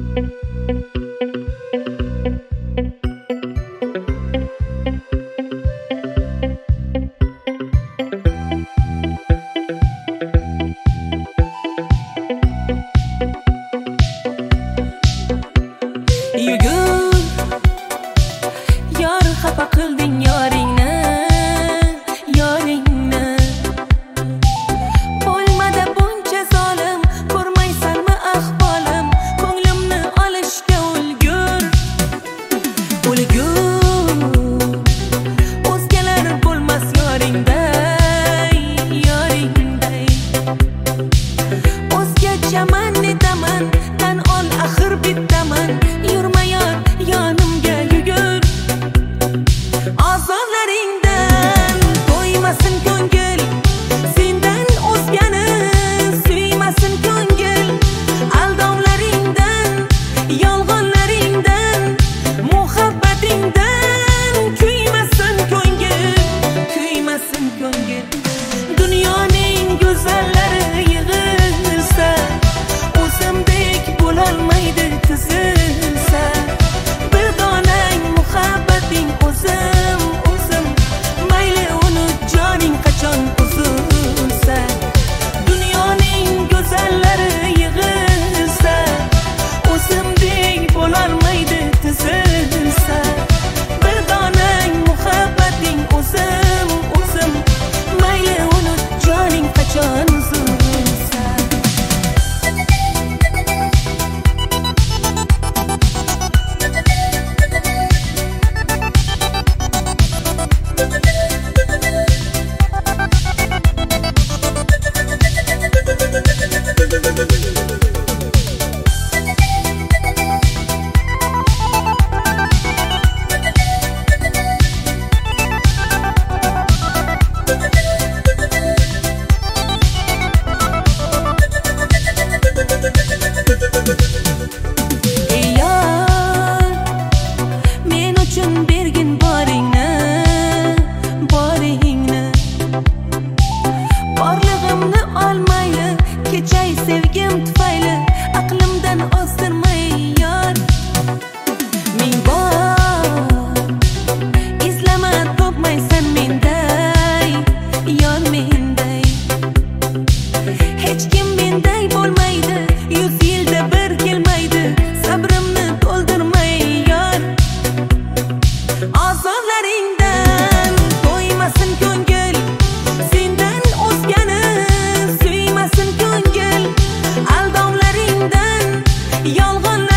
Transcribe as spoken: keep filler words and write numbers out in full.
Yugur, yor xafa qilding yoringni, yoringni. Bo'lmadi buncha zolim, ko'rmaysanmi ahvolim, ko'nglimni olishga ulgur, ulgur. O'zgalar bo'lmas yoringday, yoringday. O'zgachaman netaman, tan ol axir bittaman. Yurma yor, yonimga yugur. Azonlaringdan to'ymasin ko'ngil, sendan o'zgani suymasin ko'ngil. Aldovlaringdan, yolg'onlaringdan, muhabbatingdan kuymasin ko'ngil, kuymasin ko'ngil. Dunyoning go'zallari yig'ilsa, o'zimdek bo'lolmaydi tizilsa. Bir donang muhabbating o'zim, o'zim. Mayli unut joning qachon uzilsa. Dunyoning go'zallari yig'ilsa, o'zimdek bo'lolmaydi tizilsa. Bir donang muhabbating o'zim, o'zim. Mayli unut joning qachon uzilsa. Ey yor, men uchun bergin boringni, boringni. Borlig'imni olmayli, kechay sevgim tufayli, aqlimdan ozdirmay yor. Ming bor izlama, topmaysan menday, yor menday. Hech kim menday bo'lmaydi, yuz yilda bir kelmaydi. Sabrimni to'ldirmay yor. Azonlaringdan to'ymasin ko'ngil, sendan o'zgani suymasin ko'ngil. Aldovlaringdan, yolg'on